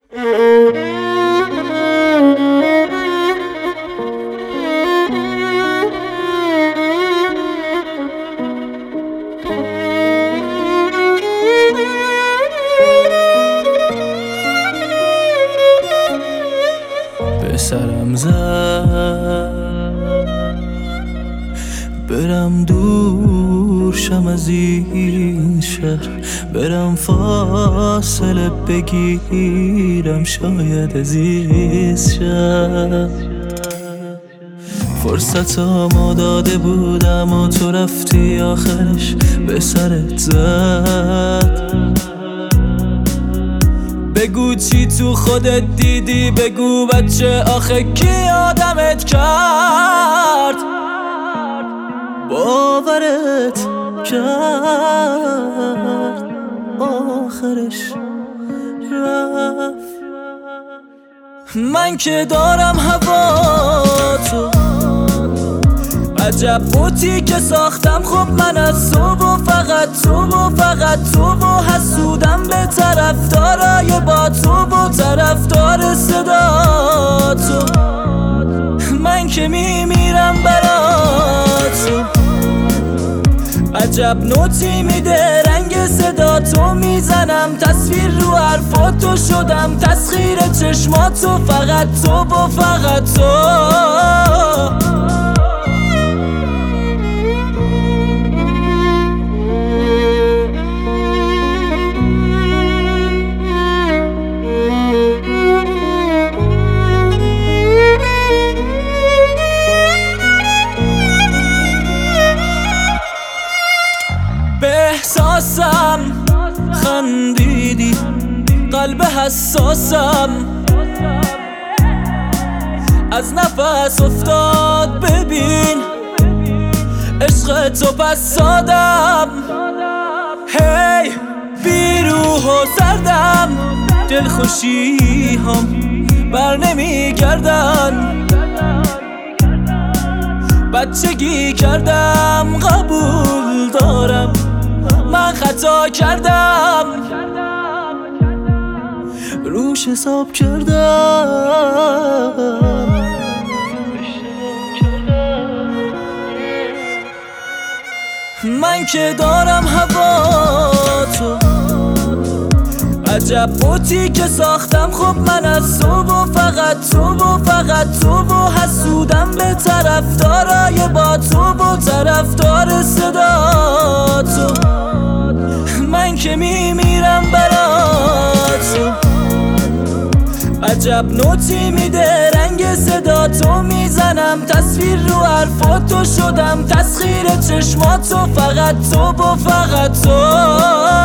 به سرم زد برم دور شم از این شهر، برم فاصله بگیرم شاید از این شهر. فرصتامو داده بودم و تو رفتی آخرش به سرت زد. بگو چی تو خودت دیدی، بگو بچه آخه کی آدمت کرد، باورت کرد آخرش رفت. من که دارم هوا تو، عجب بوتی که ساختم خب من از تو و فقط تو و فقط تو و حسودم به طرفدارای با تو و طرفدار صدا تو. من که میمیرم برات تو، عجب نوتی میده رنگ صدا تو، میزنم تصویر رو حرفاتو، شدم تسخیر چشماتو، فقط تو و فقط تو. به احساسم خندیدی، قلب حساسم از نفس افتاد، ببین عشق تو پس سادم. هی بی روح و سردم، دلخوشی هم بر نمی گردن، بچگی کردم قبول دارم من خطا کردم، روش حساب کردم. من که دارم هوا تو، عجب بوتی که ساختم خب من از تو و فقط تو و فقط تو و حسودم به طرفدارای با تو و طرفدار صدا تو. من که میمیرم برات تو، عجب نوتی میده رنگ صدا تو، میزنم تصویر رو حرفاتو، شدم تسخیر چشماتو، فقط تو و فقط تو.